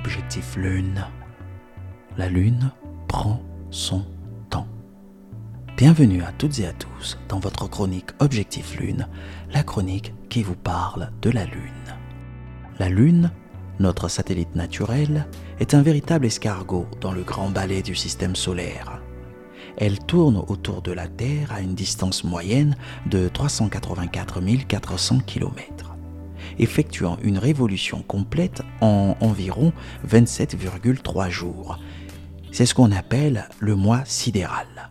Objectif Lune. La Lune prend son temps. Bienvenue à toutes et à tous dans votre chronique Objectif Lune, la chronique qui vous parle de la Lune. La Lune, notre satellite naturel, est un véritable escargot dans le grand balai du système solaire. Elle tourne autour de la Terre à une distance moyenne de 384 400 km, effectuant une révolution complète en environ 27,3 jours. C'est ce qu'on appelle le mois sidéral.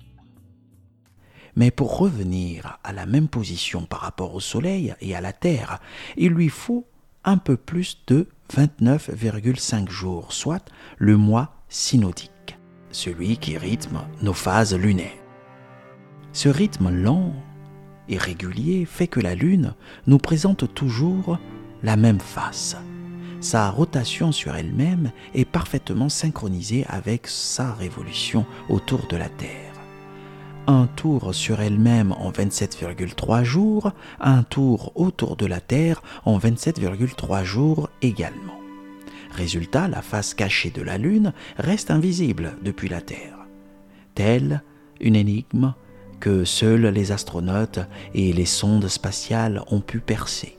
Mais pour revenir à la même position par rapport au Soleil et à la Terre, il lui faut un peu plus de 29,5 jours, soit le mois synodique, celui qui rythme nos phases lunaires. Ce rythme lent et régulier fait que la Lune nous présente toujours la même face. Sa rotation sur elle-même est parfaitement synchronisée avec sa révolution autour de la Terre. Un tour sur elle-même en 27,3 jours, un tour autour de la Terre en 27,3 jours également. Résultat, la face cachée de la Lune reste invisible depuis la Terre. Telle une énigme que seuls les astronautes et les sondes spatiales ont pu percer.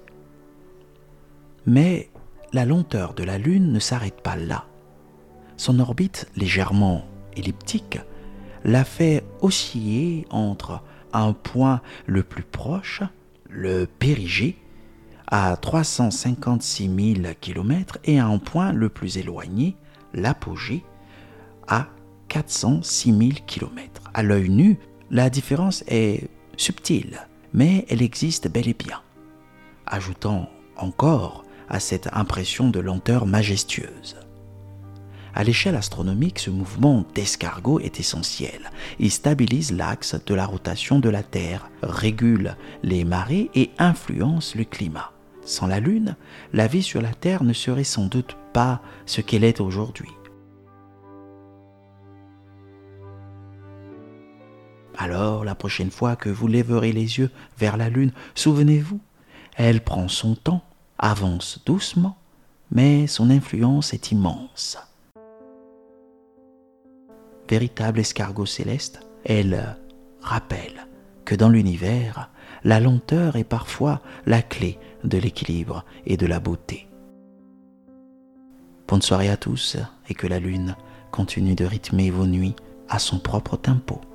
Mais la lenteur de la Lune ne s'arrête pas là. Son orbite légèrement elliptique la fait osciller entre un point le plus proche, le périgée, à 356 000 km et un point le plus éloigné, l'apogée, à 406 000 km. À l'œil nu, la différence est subtile, mais elle existe bel et bien, ajoutant encore à cette impression de lenteur majestueuse. À l'échelle astronomique, ce mouvement d'escargot est essentiel. Il stabilise l'axe de la rotation de la Terre, régule les marées et influence le climat. Sans la Lune, la vie sur la Terre ne serait sans doute pas ce qu'elle est aujourd'hui. Alors, la prochaine fois que vous lèverez les yeux vers la Lune, souvenez-vous, elle prend son temps, avance doucement, mais son influence est immense. Véritable escargot céleste, elle rappelle que dans l'univers, la lenteur est parfois la clé de l'équilibre et de la beauté. Bonne soirée à tous et que la Lune continue de rythmer vos nuits à son propre tempo.